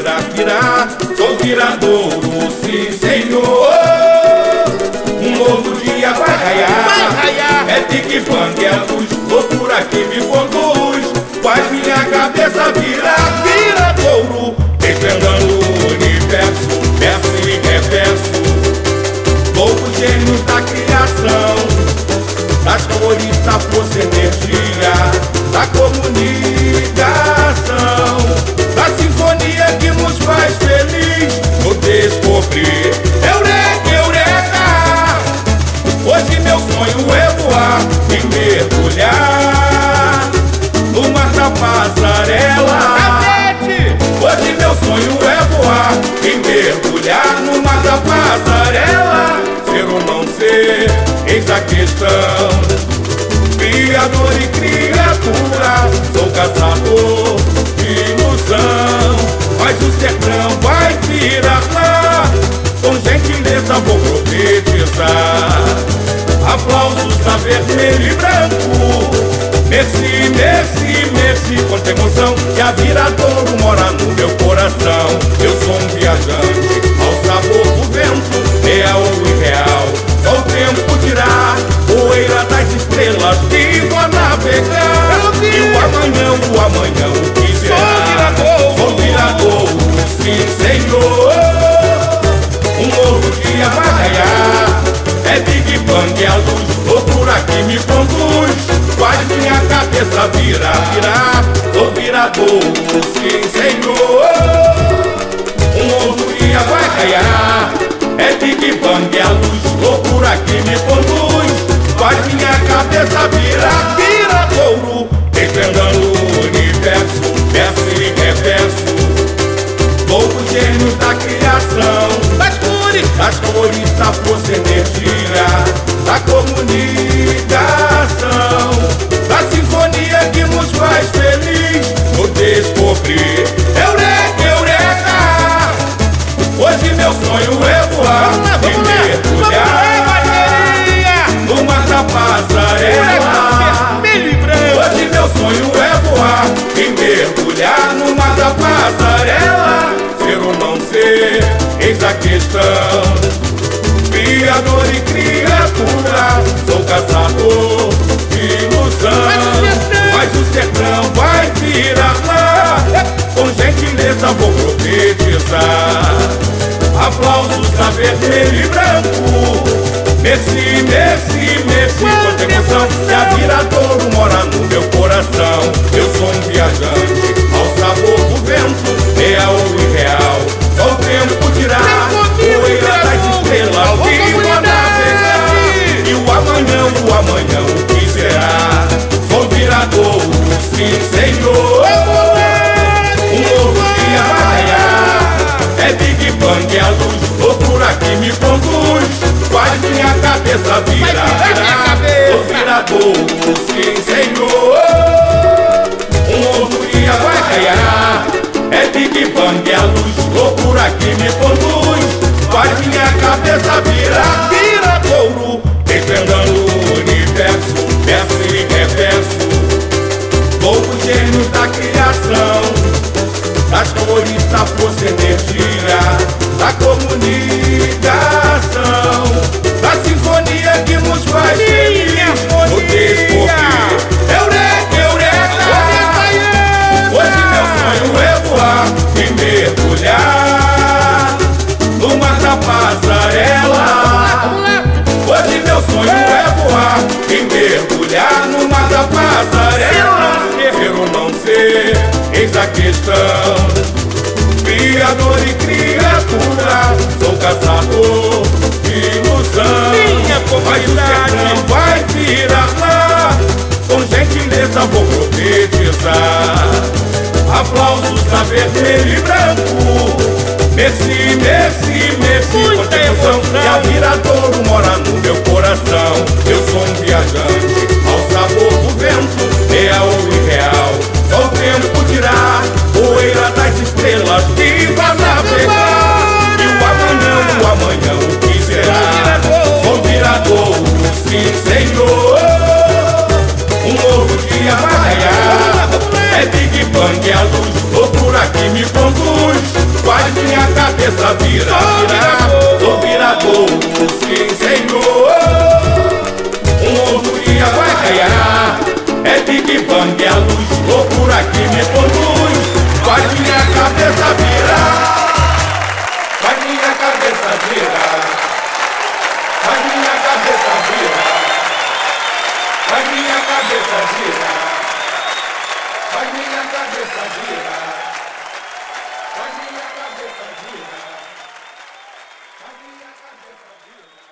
virar. Sou viradouro, sim senhor. Um novo dia vai raiar. É tic-bang, é luz, loucura que me conduz. Faz minha cabeça virar. Viradouro, desvendando o universo, verso e reverso. Loucos gênios da criação, das cores, da força, energia, da comunicação, da sinfonia que nos faz feliz no descobrir. Eureka, eureka! Hoje meu sonho é voar e mergulhar no mar da passarela. Hoje meu sonho é voar e mergulhar no mar da passarela. Ser ou não ser, eis a questão. Criador e criatura, sou caçador de ilusão. Mas o sertão vai virar lá, com gentileza vou profetizar. Aplausos da vermelho e branco. Merci, merci, merci, quanta emoção. Que a Viradouro mora no meu coração. Eu sou um viajante ao sabor do vento, real e real. Só o tempo dirá, poeira das estrelas que vou navegar. E o amanhã, o que será? Sou viradouro, sim senhor. Um novo dia vai raiar. É Big Bang, é a luz, loucura que me conduz. Faz minha cabeça virar. Sou viradouro, sim senhor. Um novo dia vai raiar. É Big Bang, é a luz, loucura que me conduz. Faz minha cabeça virar. Viradouro, desvendando o universo, verso e reverso. Loucos gênios da criação, das cores, da força, energia, da comunicação, da sinfonia que nos faz feliz no descobrir. Eureka, eureka! Hoje meu sonho é voar e mergulhar no mar da passarela. Hoje meu sonho é voar e mergulhar no mar da passarela. Ser ou não ser, eis a questão. Criador e criatura, sou caçador de ilusão. Mas o sertão vai virar lá, com gentileza vou profetizar. Aplausos da vermelho e branco. Merci, merci, merci, quanta emoção. Que a Viradouro mora no meu coração. Eu sou um viajante ao sabor do vento, real e real. Só o tempo dirá, poeira das estrelas que vou navegar. E o amanhã, o que será? Sou viradouro, sim senhor. Um novo dia vai raiar. É Big Bang, é a luz, loucura que me conduz. Faz minha cabeça virar. Sou viradouro, sim senhor. Um novo dia vai raiar. É Big Bang, é a luz, loucura que me conduz. Faz minha cabeça virar. Viradouro, desvendando o universo, verso e reverso. Loucos gênios da criação, das cores, da força, energia, da comunicação, da sinfonia que nos faz feliz no descobrir. Eureka, eureka! Hoje meu sonho é voar e mergulhar no mar da passarela. Hoje meu sonho é voar e mergulhar no mar da passarela. Ser ou não ser, eis a questão. Criador e criatura, sou caçador de ilusão. Mas o sertão vai virar lá, com gentileza vou profetizar. Aplausos da vermelho e branco. Merci, merci, merci, quanta emoção. Que a Viradouro mora no meu coração. Eu sou um viajante ao sabor do vento, real e real. Só o tempo dirá, poeira das estrelas que vai navegar. E o amanhã, o que será? Sou viradouro, sim senhor. Um novo dia vai raiar. É Big Bang, é a luz, loucura que me conduz. faz minha cabeça virar. Sou virador, sim senhor. Um novo dia vai ganhar. É Big Bang, é a luz, loucura que me conduz. Faz minha cabeça virar. Faz minha cabeça virar. Faz minha cabeça virar. Faz minha cabeça virar. Faz minha cabeça virar. Faz minha cabeça virar. Faz minha cabeça virar.